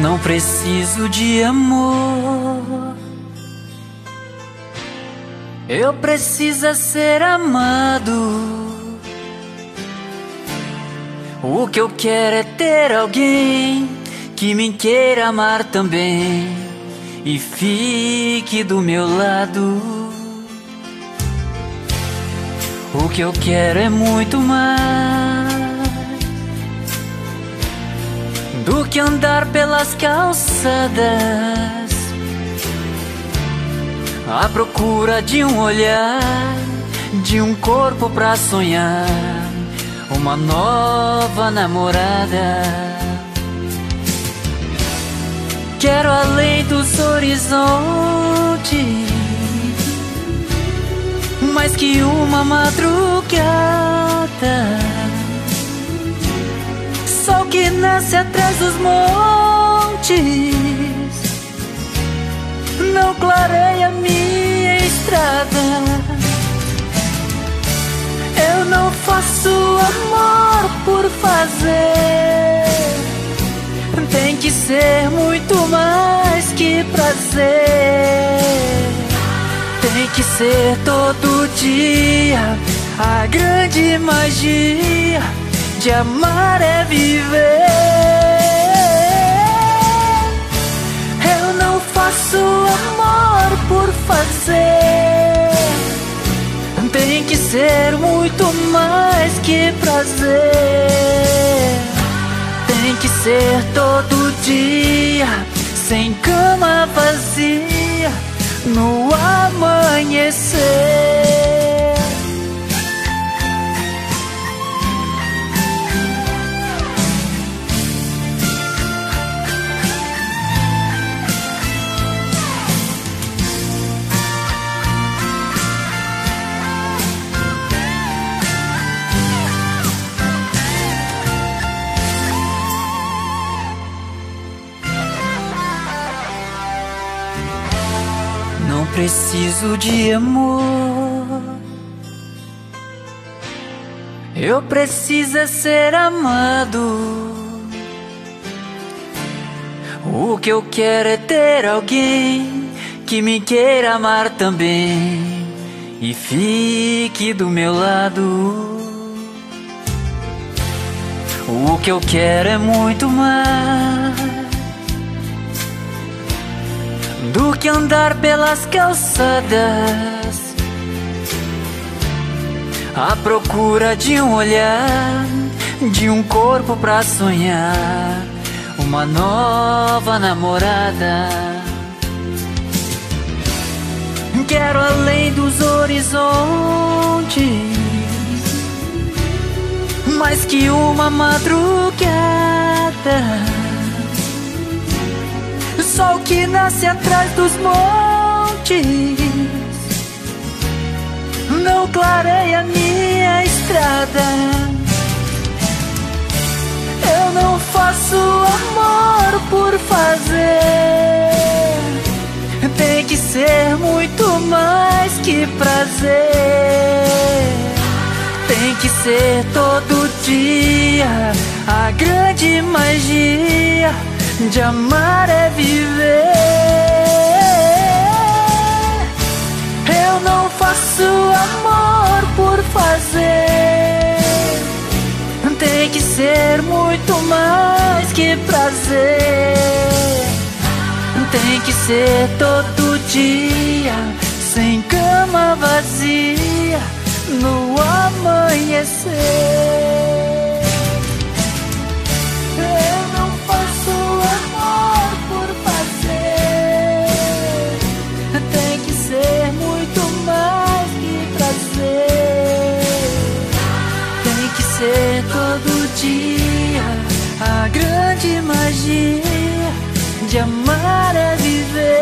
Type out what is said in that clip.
Não preciso de amor, eu preciso ser amado. O que eu quero é ter alguém que me queira amar também e fique do meu lado. O que eu quero é muito mais do que andar pelas calçadas à procura de um olhar, de um corpo pra sonhar, uma nova namorada. Quero além dos horizontes, mais que uma madrugada, sol que nasce atrás dos montes, não clareia minha estrada. Eu não faço amor por fazer, tem que ser muito mais que prazer. Tem que ser todo dia, a grande magia de amar é viver. Eu não faço amor por fazer, tem que ser muito mais que prazer. Tem que ser todo dia, sem cama vazia, no amanhecer. Não preciso de amor, eu preciso ser amado. O que eu quero é ter alguém que me queira amar também e fique do meu lado. O que eu quero é muito mais do que andar pelas calçadas à procura de um olhar, de um corpo pra sonhar, uma nova namorada. Quero além dos horizontes, mais que uma madrugada, sol que nasce atrás dos montes, não clareia minha estrada. Eu não faço amor por fazer, tem que ser muito mais que prazer. Tem que ser todo dia, a grande magia de amar é viver. Eu não faço amor por fazer, tem que ser muito mais que prazer. Tem que ser todo dia, sem cama vazia, no amanhecer. Eu não faço amor por fazer, tem que ser muito mais que prazer. Tem que ser todo dia, a grande magia de amar é viver.